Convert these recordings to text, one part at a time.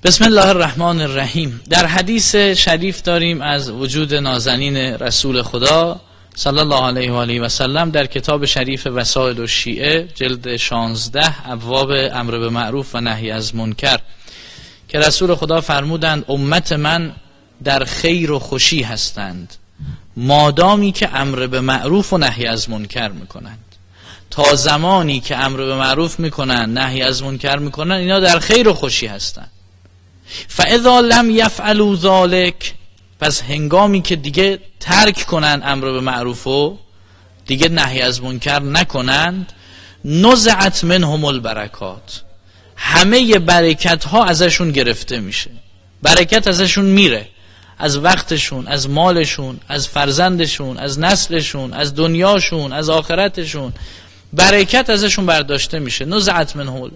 بسم الله الرحمن الرحیم. در حدیث شریف داریم از وجود نازنین رسول خدا صلی الله علیه و آله و سلم در کتاب شریف وسائل الشیعه جلد 16 ابواب امر به معروف و نهی از منکر که رسول خدا فرمودند امت من در خیر و خوشی هستند مادامی که امر به معروف و نهی از منکر میکنند. تا زمانی که امر به معروف میکنن نهی از منکر میکنن اینا در خیر و خوشی هستند. فاذا لم یفعلوا ذلک، پس هنگامی که دیگه ترک کنن امر به معروف و دیگه نهی از منکر نکنند، نزعت منهم البرکات، همه برکت ها ازشون گرفته میشه، برکت ازشون میره، از وقتشون، از مالشون، از فرزندشون، از نسلشون، از دنیاشون، از آخرتشون، برکت ازشون برداشته میشه. نزعت منهم،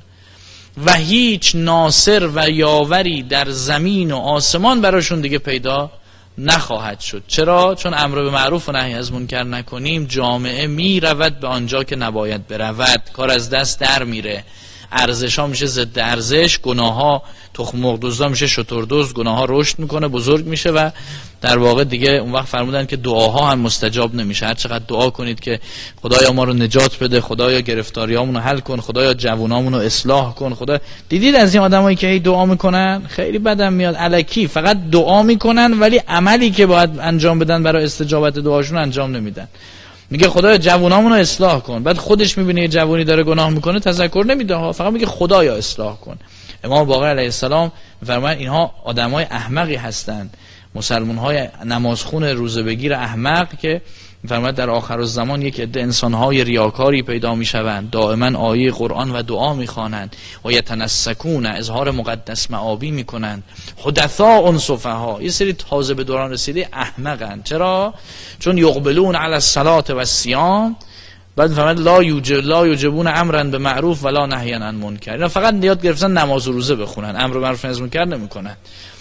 و هیچ ناصر و یاوری در زمین و آسمان براشون دیگه پیدا نخواهد شد. چرا؟ چون امر به معروف و نهی از منکر نکنیم جامعه می رود به آنجا که نباید برود، کار از دست در میره، ارزش ها میشه ضد ارزش، گناه ها تخم مرغ دزدا میشه شتر دزد، گناه ها رشد میکنه، بزرگ میشه و در واقع دیگه اون وقت فرمودن که دعاها هم مستجاب نمیشه. هر چقدر دعا کنید که خدایا ما رو نجات بده، خدایا گرفتاریامون رو حل کن، خدایا جوونامون رو اصلاح کن، خدا. دیدید از این آدمایی که هی دعا میکنن خیلی بدم میاد، الکی فقط دعا میکنن ولی عملی که باید انجام بدن برای استجابت دعاشون انجام نمیدن. میگه خدایا جوونامون رو اصلاح کن، بعد خودش میبینه یه جوونی داره گناه میکنه تذکر نمیده ها، فقط میگه خدایا اصلاح کن. امام باقر علیه السلام میفرماید اینها آدمای احمقی هستند، مسلمان‌های نمازخون روزه بگیر احمق که میفرماید در آخرالزمان یک عده انسان‌های ریاکاری پیدا میشوند، دائما آیه قرآن و دعا میخوانند و یتنسکون، اظهار مقدس معابی میکنند، حدثاء صفها، یه سری تازه به دوران رسیده احمقند. چرا؟ چون یقبلون علی الصلاة و الصیام، بعد فرمود لا یوجبون امرا به معروف ولا نهیا عن منکر. اینا فقط یاد گرفتن نماز و روزه بخونن، امر به معروف و نهی از منکر نمیکنن.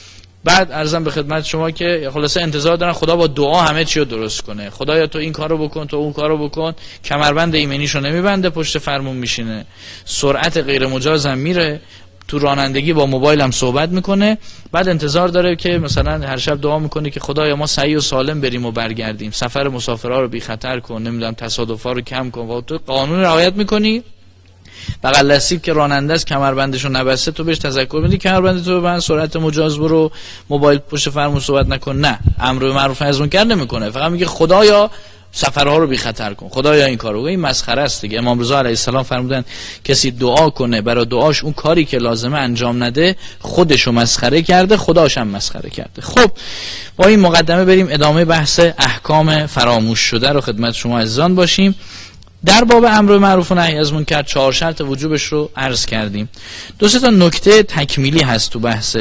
بعد عرضم به خدمت شما که خلاصه انتظار دارن خدا با دعا همه چی رو درست کنه، خدایا تو این کارو بکن، تو اون کارو بکن، کمربند ایمنیشو نمیبنده، پشت فرمون میشینه، سرعت غیر مجاز هم میره، تو رانندگی با موبایل هم صحبت میکنه، بعد انتظار داره که مثلا هر شب دعا میکنه که خدایا ما صحیح و سالم بریم و برگردیم، سفر مسافرها رو بی خطر کن، نمیدونم تصادفا رو کم کن. و تو قانون رعایت میکنی، بغل دستی که راننده است کمربندشو نبسته تو بهش تذکر میدی کمربند تو ببند، سرعت مجاز برو، موبایل پشت فرمون صحبت نکن. نه، امر به معروف و نهی از منکر نمیکنه، فقط میگه خدایا سفرها رو بی خطر کن، خدایا این کارو. این مسخره است دیگه. امام رضا علیه السلام فرمودن کسی دعا کنه برای دعاش اون کاری که لازمه انجام نده خودشو مسخره کرده، خداش هم مسخره کرده. خب با این مقدمه بریم ادامه بحث احکام فراموش شده رو خدمت شما عزیزان باشیم. در باب امر به معروف و نهی از منکر 4 شرط وجوبش رو عرض کردیم. 2-3 تا نکته تکمیلی هست تو بحث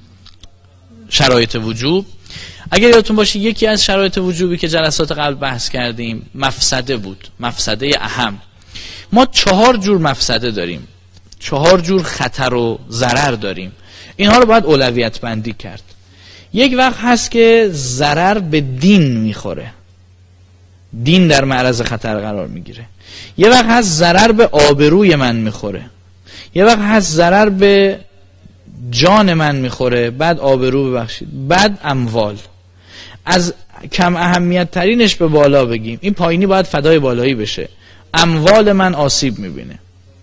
شرایط وجوب. اگر یادتون باشه یکی از شرایط وجوبی که جلسات قبل بحث کردیم مفسده بود، مفسده اهم. ما 4 جور مفسده داریم، 4 جور خطر و ضرر داریم، اینها رو باید اولویت بندی کرد. یک وقت هست که ضرر به دین میخوره، دین در معرض خطر قرار میگیره. یه وقت هست ضرر به آبروی من میخوره، یه وقت هست ضرر به جان من میخوره، بعد آبرو ببخشید، بعد اموال. از کم اهمیت ترینش به بالا بگیم، این پایینی باید فدای بالایی بشه. اموال من آسیب میبینه،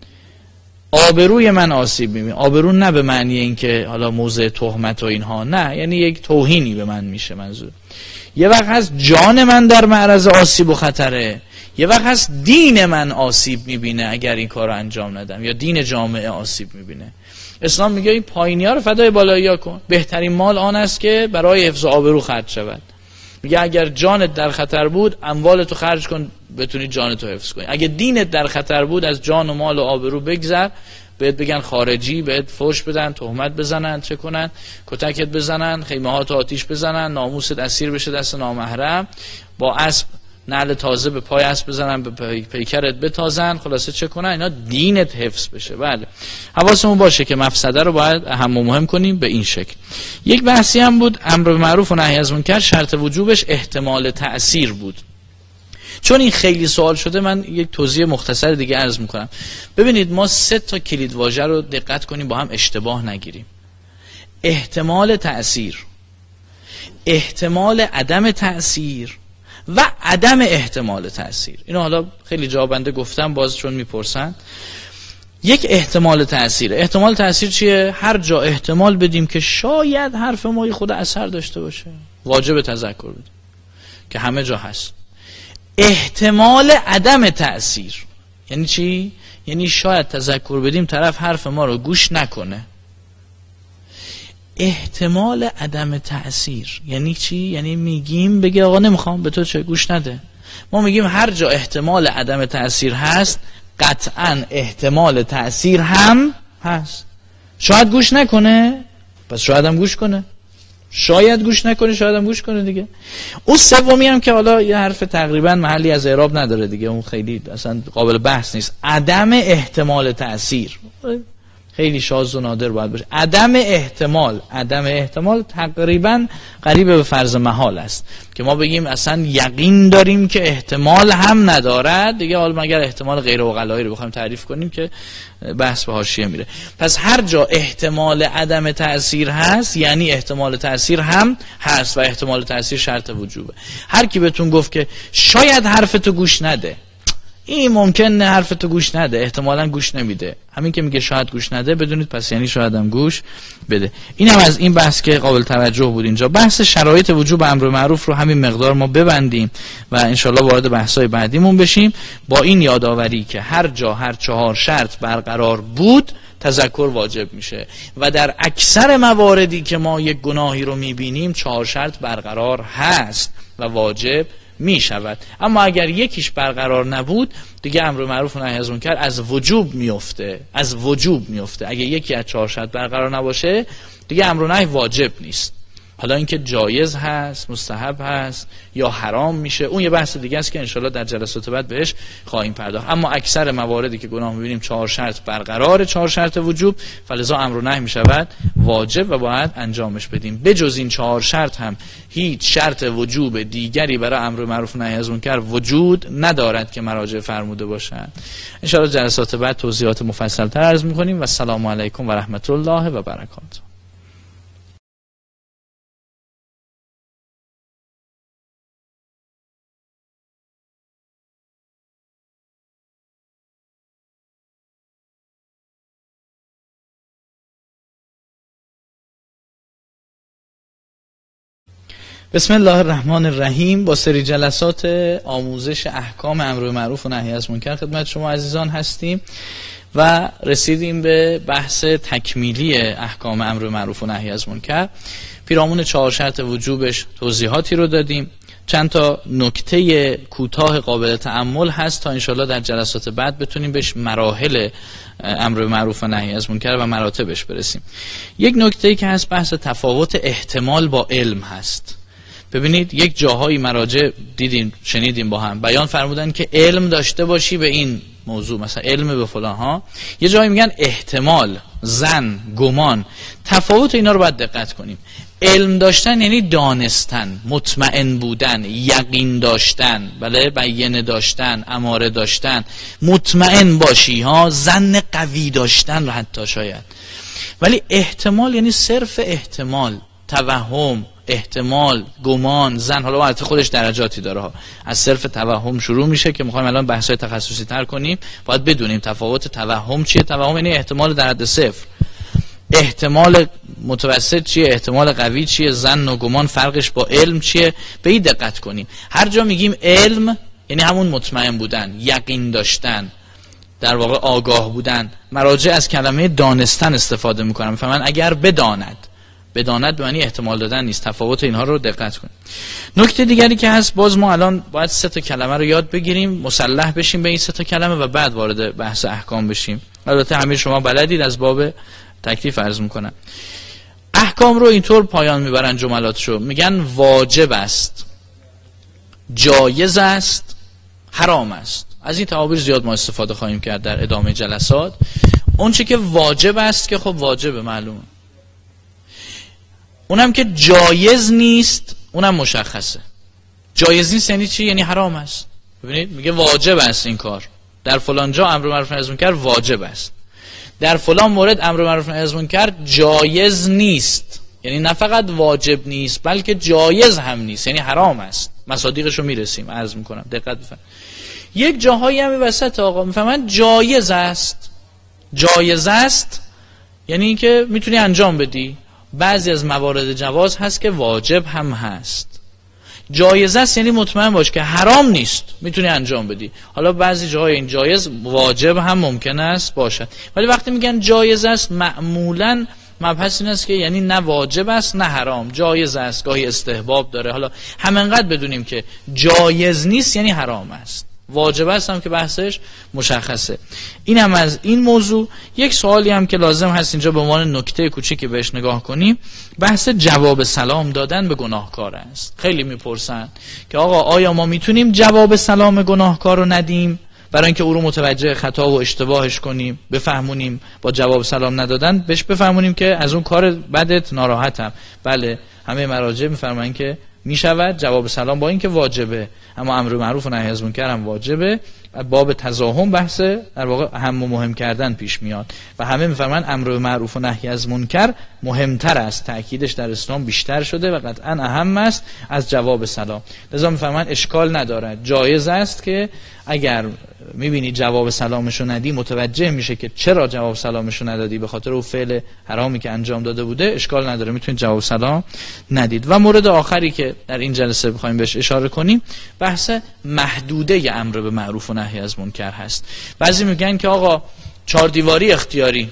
آبروی من آسیب میبینه. آبرو نه به معنی اینکه حالا موضع تهمت و اینها، نه، یعنی یک توهینی به من میشه منظور. یه وقت هست جان من در معرض آسیب و خطره، یه وقت هست دین من آسیب میبینه اگر این کار رو انجام ندم، یا دین جامعه آسیب میبینه. اسلام میگه این پایینی ها رو فدای بالایی ها کن. بهترین مال آن است که برای حفظ آبرو خرج شود. میگه اگر جانت در خطر بود اموالتو خرج کن بتونی جانتو حفظ کنی. اگه دینت در خطر بود از جان و مال و آبرو بگذر، بهت بگن خارجی، بهت فوش بدن، تهمت بزنن، چه کنن، کتکت بزنن، خیمه ها تو آتیش بزنن، ناموست اسیر بشه دست نامحرم، با اسب نعل تازه به پای اسب بزنن، به پیکرت بتازن، خلاصه چه کنن، اینا دینت حفظ بشه. بله حواسمون باشه که مفسده رو باید اهم و مهم کنیم به این شکل. یک بحثی هم بود امر به معروف و نهی از منکر، شرط وجوبش احتمال تأثیر بود. چون این خیلی سوال شده من یک توضیح مختصر دیگه عرض میکنم. ببینید ما 3 تا کلید واژه رو دقت کنیم با هم اشتباه نگیریم. احتمال تأثیر، احتمال عدم تأثیر و عدم احتمال تأثیر. اینو حالا خیلی جا بنده گفتم، باز چون میپرسن. یک احتمال تأثیر. احتمال تأثیر چیه؟ هر جا احتمال بدیم که شاید حرف ما خود اثر داشته باشه، واجب تذکر بدیم که همه جا هست. احتمال عدم تأثیر یعنی چی؟ یعنی شاید تذکر بدیم طرف حرف ما رو گوش نکنه. احتمال عدم تأثیر یعنی چی؟ یعنی میگیم بگه آقا نمیخوام، به تو چه، گوش نده. ما میگیم هر جا احتمال عدم تأثیر هست قطعا احتمال تأثیر هم هست. شاید گوش نکنه، پس شاید هم گوش کنه. شاید گوش نکنه، شاید هم گوش کنه دیگه. اون سومی هم که حالا یه حرف تقریبا محلی از اعراب نداره دیگه، اون خیلی اصلا قابل بحث نیست. عدم احتمال تأثیر خیلی شاذ و نادر باید باشه. عدم احتمال تقریبا قریب به فرض محال است که ما بگیم اصلا یقین داریم که احتمال هم ندارد دیگه. حالا مگر احتمال غیر عقلایی رو بخوایم تعریف کنیم که بحث به حاشیه میره. پس هر جا احتمال عدم تأثیر هست یعنی احتمال تأثیر هم هست و احتمال تأثیر شرط وجوبه. هر کی بهتون گفت که شاید حرفتو گوش نده، این ممکنه حرفتو گوش نده، احتمالاً گوش نمیده، همین که میگه شاید گوش نده بدونید پس یعنی شاید هم گوش بده. اینم از این بحث که قابل توجه بود. اینجا بحث شرایط وجوب امر معروف رو همین مقدار ما ببندیم و انشالله وارد بحث‌های بعدیمون بشیم با این یادآوری که هر جا هر 4 شرط برقرار بود تذکر واجب میشه و در اکثر مواردی که ما یک گناهی رو میبینیم 4 شرط برقرار هست و واجب می شود. اما اگر یکیش برقرار نبود دیگه امر معروف و نهی از منکر از وجوب میفته. اگه یکی از 4 شرط برقرار نباشه دیگه امر و نهی واجب نیست. حالا اینکه جایز هست، مستحب هست یا حرام میشه اون یه بحث دیگه است که انشالله در جلسات بعد بهش خواهیم پرداخت. اما اکثر مواردی که گناه میبینیم 4 شرط برقرار، 4 شرط وجوب، فلذا امر و نهی میشود واجب و باید انجامش بدیم. بجز این 4 شرط هم هیچ شرط وجوب دیگری برای امر معروف و نهی از منکر وجود ندارد که مراجع فرموده باشند. انشالله جلسات بعد توضیحات مفصل تر عرض میکنیم و السلام علیکم و رحمت الله و برکاته. بسم الله الرحمن الرحیم. با سری جلسات آموزش احکام امر معروف و نهی از منکر خدمت شما عزیزان هستیم و رسیدیم به بحث تکمیلی احکام امر معروف و نهی از منکر. پیرامون 4 شرط وجوبش توضیحاتی رو دادیم. چند تا نکته کوتاه قابل تأمل هست تا انشالله در جلسات بعد بتونیم بهش مراحل امر معروف و نهی از منکر و مراتبش برسیم. یک نکته‌ای که هست بحث تفاوت احتمال با علم هست. ببینید یک جاهایی مراجع دیدیم شنیدیم با هم بیان فرمودن که علم داشته باشی به این موضوع، مثلا علم به فلان ها. یه جایی میگن احتمال، ظن، گمان. تفاوت اینا رو باید دقت کنیم. علم داشتن یعنی دانستن، مطمئن بودن، یقین داشتن، بله، بیانه داشتن، اماره داشتن، مطمئن باشی ها، ظن قوی داشتن حتی شاید. ولی احتمال یعنی صرف احتمال، توهم، احتمال، گمان، ظن. حالا البته خودش درجاتی داره ها. از صرف توهم شروع میشه که میخوایم الان بحثای تخصصی تر کنیم. باید بدونیم تفاوت توهم چیه. توهم یعنی احتمال در حد 0. احتمال متوسط چیه، احتمال قوی چیه، ظن و گمان فرقش با علم چیه. به این دقت کنیم. هر جا میگیم علم یعنی همون مطمئن بودن، یقین داشتن، در واقع آگاه بودن. مراجع از کلمه دانستن استفاده میکنن. میفهمن اگر بداند به معنی احتمال دادن نیست. تفاوت اینها رو دقت کنیم. نکته دیگری که هست، باز ما الان باید 3 تا کلمه رو یاد بگیریم، مسلح بشیم به این 3 تا کلمه و بعد وارد بحث احکام بشیم. البته همه شما بلدید، از باب تکلیف عرض میکنم. احکام رو اینطور پایان میبرن جملاتشو، میگن واجب است، جایز است، حرام است. از این تعابیر زیاد ما استفاده خواهیم کرد در ادامه جلسات. اون چه که واجب است که خب واجبه، معلومه. اونم که جایز نیست اونم مشخصه. جایز نیست یعنی چی؟ یعنی حرام است. ببینید میگه واجب است این کار، در فلان جا امر معروف و نهی از منکر واجب است. در فلان مورد امر معروف نهی از منکر جایز نیست، یعنی نه فقط واجب نیست بلکه جایز هم نیست، یعنی حرام است. مصادیقش رو میرسیم، عرض میکنم دقت بفرمایید. یک جاهایی هم وسط آقا میفهمن جایز است. جایز است یعنی اینکه میتونی انجام بدی. بعضی از موارد جواز هست که واجب هم هست. جایز است یعنی مطمئن باش که حرام نیست، میتونی انجام بدی. حالا بعضی جاهای این جایز واجب هم ممکن است باشد، ولی وقتی میگن جایز است معمولاً مبحث این است که یعنی نه واجب است نه حرام، جایز است، گاهی استحباب داره. حالا همینقدر بدونیم که جایز نیست یعنی حرام است، واجب است هم که بحثش مشخصه. این هم از این موضوع. یک سوالی هم که لازم هست اینجا به عنوان نکته کوچیکی بهش نگاه کنیم، بحث جواب سلام دادن به گناهکار است. خیلی میپرسن که آقا آیا ما میتونیم جواب سلام گناهکار رو ندیم برای اینکه او رو متوجه خطا و اشتباهش کنیم، بفهمونیم با جواب سلام ندادن بهش بفهمونیم که از اون کار بدت ناراحتم. بله همه مراجع میفرمایند که میشود جواب سلام، با اینکه واجبه اما امر معروف و نهی از منکر هم واجبه. باب تزاحم بحث در واقع اهم و مهم کردن پیش میاد و همه میفرمایند امر معروف و نهی از منکر مهمتر است، تاکیدش در اسلام بیشتر شده و قطعا اهم است از جواب سلام. لذا میفرمایند اشکال ندارد، جایز است که اگر میبینی جواب سلامشو ندی، متوجه میشه که چرا جواب سلامشو ندادی، به خاطر اون فعل حرامی که انجام داده بوده، اشکال نداره، میتونید جواب سلام ندید. و مورد آخری که در این جلسه بخوایم بهش اشاره کنیم بحث محدوده امر به معروف و نهی از منکر هست. بعضی میگن که آقا چهار دیواری اختیاری،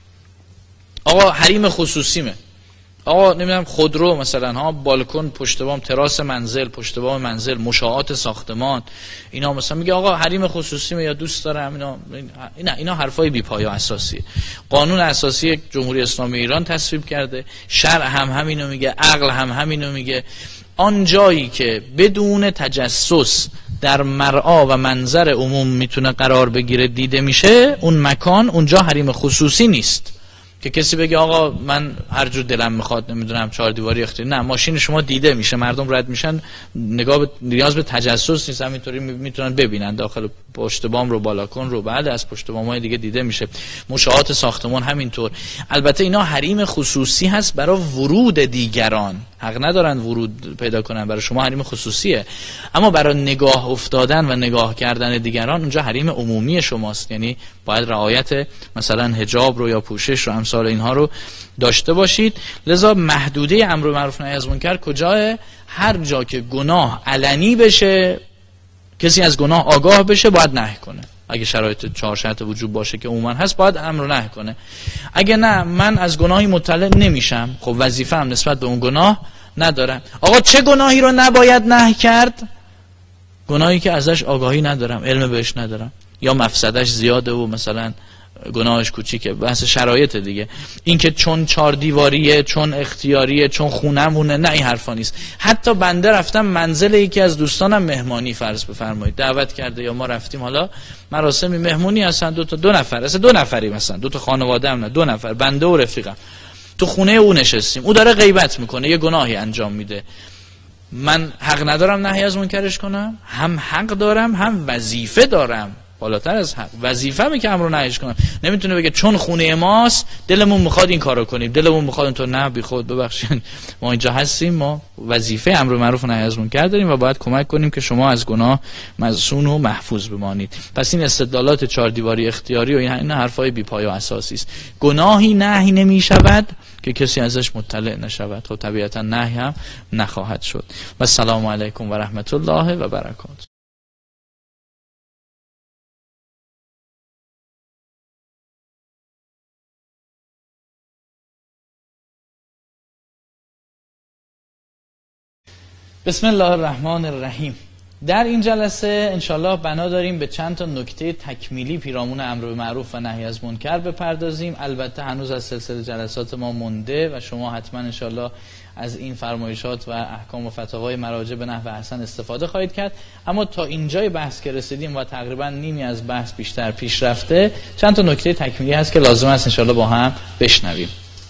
آقا حریم خصوصیمه، آقا نمیدونم خودرو مثلا ها، بالکن، پشت بام، تراس منزل، پشت بام منزل، مشاعات ساختمان، اینا مثلا میگه آقا حریم خصوصیمه یا دوست دارم. اینا حرفای بی پایه اساسیه. قانون اساسی جمهوری اسلامی ایران تصویب کرده، شرع هم همینو میگه، عقل هم همینو میگه. آن جایی که بدون تجسس در مرعا و منظر عموم میتونه قرار بگیره دیده میشه، اون مکان اونجا حریم خصوصی نیست که کسی بگه آقا من هر جور دلم میخواد نمیدونم چهار دیواری اختیاری. نه، ماشین شما دیده میشه، مردم رد میشن، نیاز به تجسس نیست، همینطوری میتونن ببینن داخل پشت بام رو، بالاکن رو، بعد از پشت بام‌های دیگه دیده میشه، مشاعات ساختمان همینطور. البته اینا حریم خصوصی هست برای ورود دیگران، حق ندارن ورود پیدا کنن، برای شما حریم خصوصیه، اما برای نگاه افتادن و نگاه کردن دیگران اونجا حریم عمومی شماست. یعنی باید رعایت مثلا حجاب رو یا پوشش رو امثال اینها رو داشته باشید. لذا محدوده امر معروف نهی از منکر کجاه؟ هر جا که گناه علنی بشه، کسی از گناه آگاه بشه، باید نهی کنه. اگه شرایط 4 شرط وجود باشه که عموما هست، باید امر نهی کنه. اگه نه، من از گناهی مطلع نمیشم، خب وظیفه هم نسبت به اون گناه ندارم. آقا چه گناهی رو نباید نهی کرد؟ گناهی که ازش آگاهی ندارم، علم بهش ندارم، یا مفسدش زیاده و مثلا گناهش کوچیکه. بحث شرایط دیگه. این که چون 4 دیواریه، چون اختیاریه، چون خونمونه، نه این حرفا نیست. حتی بنده رفتم منزل یکی از دوستانم مهمانی فرض بفرمایید، دعوت کرده یا ما رفتیم، حالا مراسمی مهمونی هستن، دو نفر، اصلا 2 نفری مثلا، 2 تا خانواده هم نه، 2 نفر، بنده و رفیقم تو خونه او نشستیم، او داره غیبت میکنه، یه گناهی انجام میده. من حق ندارم نهی از منکرش کنم؟ هم حق دارم هم وظیفه دارم، بالاتر از حق وظیفه‌مه که امر نهیش کنم. نمیتونه بگه چون خونه ماست دلمون میخواد این کارو کنیم، دلمون میخواد تو نه، بی خود ببخشید ما اینجا هستیم، ما وظیفه امر معروف و نهی از منکر داریم و باید کمک کنیم که شما از گناه مصون و محفوظ بمانید. پس این استدلالات 4 دیواری اختیاری و این حرفای بی پایه و اساسی است. گناهی نهی نمیشود که کسی ازش مطلع نشود، خب طبیعتا نهی هم نخواهد شد. و السلام علیکم و رحمت الله و برکاته. بسم الله الرحمن الرحیم. در این جلسه انشالله بنا داریم به چند تا نکته تکمیلی پیرامون امر به معروف و نهی از منکر بپردازیم. البته هنوز از سلسله جلسات ما مونده و شما حتما انشالله از این فرمایشات و احکام و فتاوای مراجع به نحو احسن استفاده خواهید کرد. اما تا اینجای بحث که رسیدیم و تقریبا نیمی از بحث بیشتر پیش رفته، چند تا نکته تکمیلی هست که لازم است انشالله با هم بشنویم.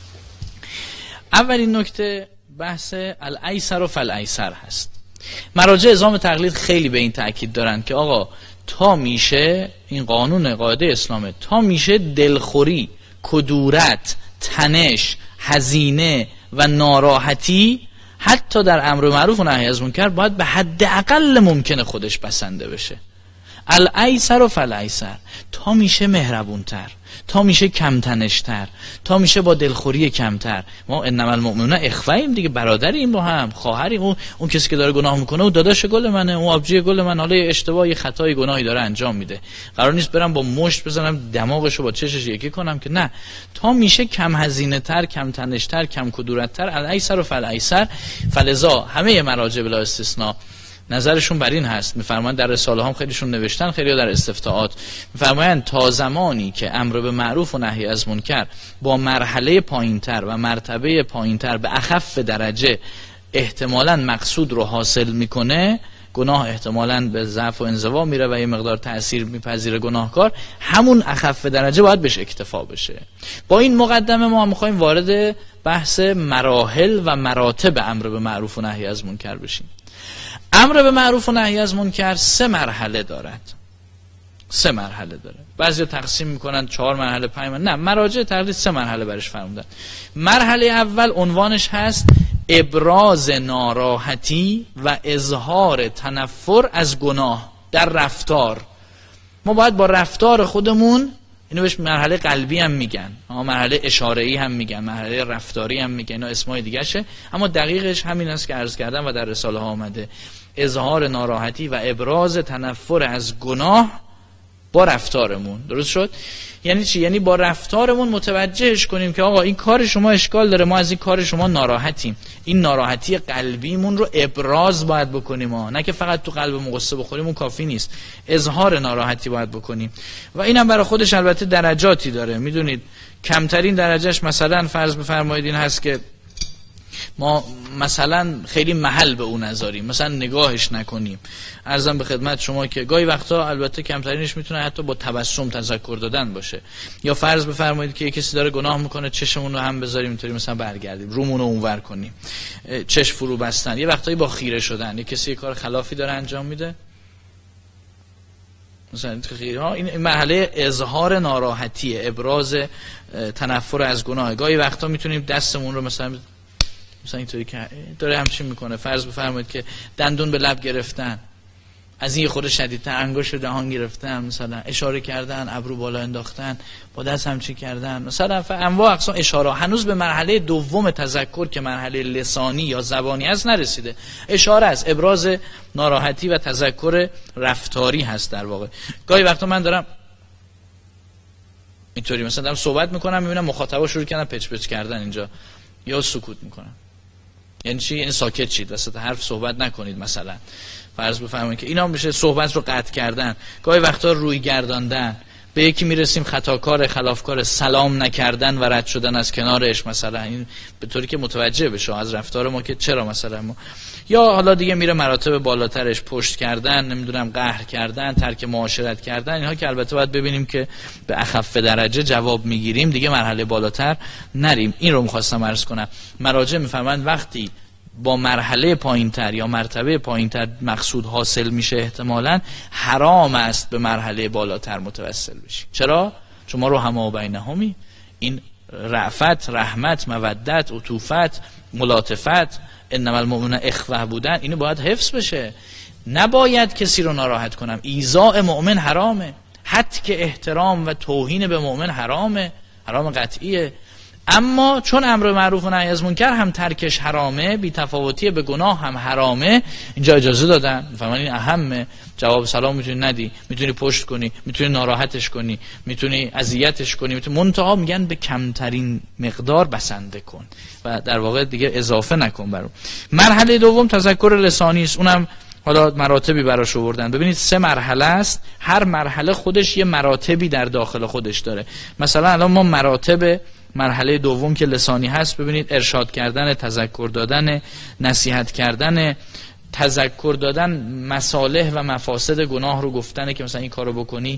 اولین نکته بحث الایسر و فالایسر هست. مراجع عظام تقلید خیلی به این تأکید دارن که آقا تا میشه، این قانون قاعده اسلامه، تا میشه دلخوری، کدورت، تنش، هزینه و ناراحتی حتی در امر معروف و نهی از منکر باید به حد اقل ممکنه خودش بسنده بشه. الایسر و فالایسر، تا میشه مهربونتر، تا میشه کمتنشتر، تا میشه با دلخوری کمتر. ما انما المؤمنون اخوه‌ایم دیگه، برادریم با هم، خواهریم. اون کسی که داره گناه میکنه او داداش گل منه، اون آبجی گل من، حالا یه اشتباهی خطایی گناهی داره انجام میده، قرار نیست برم با مشت بزنم دماغشو با چشش یکی کنم که نه. تا میشه کم هزینه تر، کم تنشتر، کم کدورت تر، الایسر و فالایسر. فلذا همه مراجع بلا استثناء نظرشون بر این هست، میفرمایند در رساله هم خیلیشون نوشتن، خیلی در استفتاءات میفرمایند تا زمانی که امر به معروف و نهی از منکر با مرحله پایینتر و مرتبه پایینتر به اخف درجه احتمالاً مقصود رو حاصل میکنه، گناه احتمالاً به ضعف و انزوا میره و یه مقدار تأثیر میپذیره گناهکار، همون اخف درجه باید بهش اکتفا بشه. با این مقدمه ما میخوایم وارد بحث مراحل و مراتب امر به معروف و نهی از منکر بشیم. امر به معروف و نهی از منکر 3 مرحله دارد. 3 مرحله داره. بعضی تقسیم میکنن 4 مرحله، 5 مرحله. نه، مراجع تقریبا 3 مرحله برش فرمودن. مرحله اول عنوانش هست ابراز ناراحتی و اظهار تنفر از گناه در رفتار. ما باید با رفتار خودمون، اینو بهش مرحله قلبی هم میگن، مرحله اشاره‌ای هم میگن، مرحله رفتاری هم میگن، اینا اسمای دیگه شه، اما دقیقش همین است که عرض کردم و در رساله ها آمده. اظهار ناراحتی و ابراز تنفر از گناه با رفتارمون. درست شد؟ یعنی چی؟ یعنی با رفتارمون متوجهش کنیم که آقا این کار شما اشکال داره، ما از این کار شما ناراحتیم. این ناراحتی قلبیمون رو ابراز باید بکنیم، نه که فقط تو قلبمون قصه بخوریم، اون کافی نیست. اظهار ناراحتی باید بکنیم و اینم برای خودش البته درجاتی داره. میدونید کمترین درجهش مثلا فرض بفرمایید این هست که ما مثلا خیلی محل به اون نذاریم، مثلا نگاهش نکنیم. عرضم به خدمت شما که گاهی وقتا البته کمترینش میتونه حتی با تبسم تذکر دادن باشه. یا فرض بفرمایید که کسی داره گناه میکنه، چشمون رو هم بذاریم اینطوری مثلا برگردیم، رومون رو اونور کنیم، چشم فرو بستن. یه وقتایی با خیره شدن، یه کسی یه کار خلافی داره انجام میده مثلا خیره ها، این مرحله اظهار ناراحتی، ابراز تنفر از گناه. گاهی وقتا میتونیم دستمون رو مثلا اینطوری که داره همچین میکنه، فرض بفرمایید که دندون به لب گرفتن، از این خود شدیدتر انگشت رو دهان گرفتن، مثلا اشاره کردن، ابرو بالا انداختن، با دست همچین کردن، مثلا انواع اقسام اشاره. هنوز به مرحله دوم تذکر که مرحله لسانی یا زبانی است نرسیده. اشاره است، ابراز ناراحتی و تذکر رفتاری هست در واقع. گاهی وقتا من دارم اینطوری مثلا دارم صحبت میکنم، میبینم مخاطبا شروع کردن پچ پچ کردن اینجا، یا سکوت میکنن. یعنی چی؟ یعنی ساکت شید، وسط حرف صحبت نکنید. مثلا فرض بفرمایید که اینا میشه صحبت رو قطع کردن. گاهی وقتا روی گرداندن، به یکی میرسیم خطاکار، خلافکار، سلام نکردن و رد شدن از کنارش، مثلا این به طوری که متوجه بشه از رفتار ما که چرا مثلا ما. یا حالا دیگه میره مراتب بالاترش، پشت کردن، نمیدونم قهر کردن، ترک معاشرت کردن، اینها که البته باید ببینیم که به اخف درجه جواب میگیریم، دیگه مرحله بالاتر نریم. این رو میخواستم عرض کنم. مراجع میفرمایند وقتی با مرحله پایینتر یا مرتبه پایینتر مقصود حاصل میشه، احتمالاً حرام است به مرحله بالاتر متوسل بشی. چرا؟ چون ما رو همه بینهمی، این رأفت، رحمت، مودت، عطوفت، ملاطفت، انما المؤمنون اخوه بودن، اینو باید حفظ بشه. نباید کسی رو ناراحت کنم. ایذاء مؤمن حرامه، حتی که احترام و توهین به مؤمن حرامه، حرام قطعیه. اما چون امر معروف و نهی از منکر هم ترکش حرامه، بی تفاوتی به گناه هم حرامه، اینجا اجازه دادن. فهمن این اهمه. جواب سلام میتونی ندی، میتونی پشت کنی، میتونی ناراحتش کنی، میتونی اذیتش کنی، منتها میگن به کمترین مقدار بسنده کن و در واقع دیگه اضافه نکن برام. مرحله دوم تذکر لسانی است. اونم حالا مراتبی براش آوردن. ببینید 3 مرحله است، هر مرحله خودش یه مراتبی در داخل خودش داره. مثلا الان ما مراتب مرحله دوم که لسانی هست، ببینید ارشاد کردن، تذکر دادن، نصیحت کردن، تذکر دادن مصالح و مفاسد گناه رو گفتنه که مثلا این کارو بکنی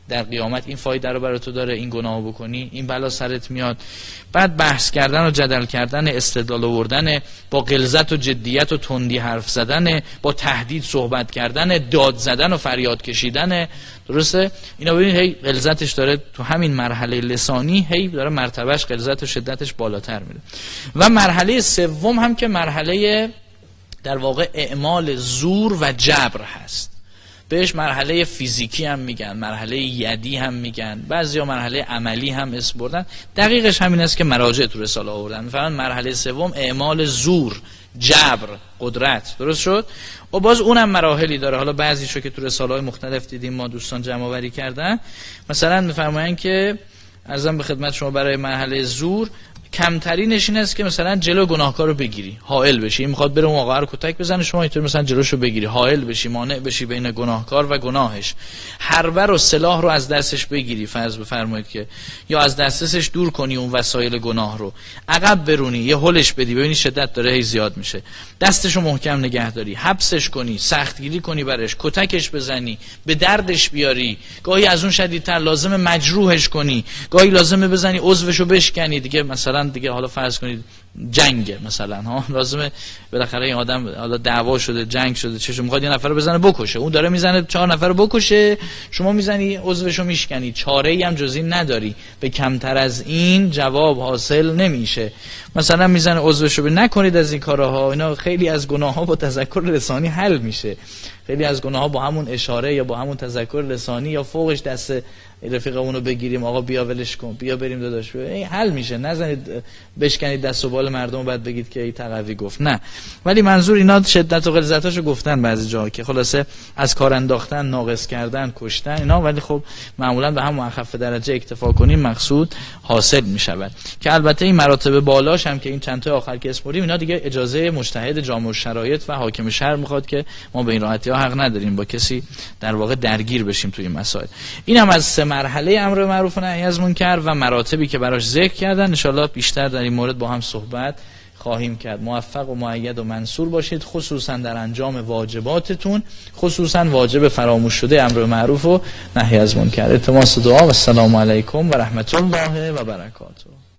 در قیامت این فایده رو برای تو داره، این گناه بکنی این بلا سرت میاد. بعد بحث کردن و جدل کردن، استدلال آوردن، با غلظت و جدیت و تندی حرف زدن، با تهدید صحبت کردن، داد زدن و فریاد کشیدن. درسته؟ اینا ببینید هی غلظتش داره تو همین مرحله لسانی هی داره مرتبهش غلظت و شدتش بالاتر میره. و مرحله سوم هم که مرحله در واقع اعمال زور و جبر هست. بهش مرحله فیزیکی هم میگن، مرحله یدی هم میگن، بعضیا مرحله عملی هم اسم بردن. دقیقش همین است که مراجع تو رساله آوردن. مثلا مرحله سوم اعمال زور، جبر، قدرت. درست شد؟ و باز اونم مراحلی داره. حالا بعضیشو که تو رساله‌های مختلف دیدیم ما دوستان جمع آوری کردن، مثلا میفرمایند که عرضم به خدمت شما برای مرحله زور کمترینش این است که مثلا جلو گناهکار رو بگیری، حائل بشی. این میخواد بره اون آقا رو کتک بزنه، شما اینطور مثلا جلوشو بگیری، حائل بشی، مانع بشی بین گناهکار و گناهش. حربه و سلاح رو از دستش بگیری، فرض بفرمایید که، یا از دستش دور کنی اون وسایل گناه رو، عقب برونی، یه هلش بدی، ببینی شدت داره هی زیاد میشه، دستشو محکم نگه داری، حبسش کنی، سختگیری کنی برش، کتکش بزنی، به دردش بیاری، گاهی از اون شدیدتر لازمه مجروحش کنی، گاهی لازمه بزنی عضوشو بشکنی. دیگه مثلا دیگه حالا فرض کنید جنگه مثلا ها، لازمه بالاخره این آدم حالا دعوا شده، جنگ شده، چه میخواد یه نفر رو بزنه بکشه، اون داره میزنه 4 نفر رو بکشه، شما میزنی عضوشو میشکنی، چاره‌ای هم جز این نداری، به کمتر از این جواب حاصل نمیشه. مثلا میزنه عضوشو نکنید از این کارها. اینا خیلی از گناه‌ها با تذکر لسانی حل میشه، خیلی از گناه‌ها با همون اشاره یا با همون تذکر لسانی یا فوقش دست رفیقمونو بگیریم، آقا بیا ولش کن، بیا بریم داداش، این حل میشه. نزنید بشکنید دست و بال مردم و بعد بگید که ای تقوی گفت، نه. ولی منظور اینا شدت و غلظتاشو گفتن بعضی جاها که خلاصه از کار انداختن، ناقص کردن، کشتن اینا، ولی خب معمولا به هم اخف درجه اکتفا کنیم مقصود حاصل میشود. که البته این مراتب بالاش هم که این چند تا آخر که اسم بردیم، اینا دیگه اجازه مجتهد جامع الشرایط و حاکم شهر میخواد که ما به این راحتی ها حق نداریم با کسی در واقع درگیر بشیم توی این مسائل. این هم از مرحله امر معروف و نهی از منکر و مراتبی که براش ذکر کردن. ان شاء الله بیشتر در این مورد با هم صحبت خواهیم کرد. موفق و مؤید و منصور باشید، خصوصا در انجام واجباتتون، خصوصا واجب فراموش شده امر معروف و نهی از منکر. التماس دعا و السلام علیکم و رحمت الله و برکاته.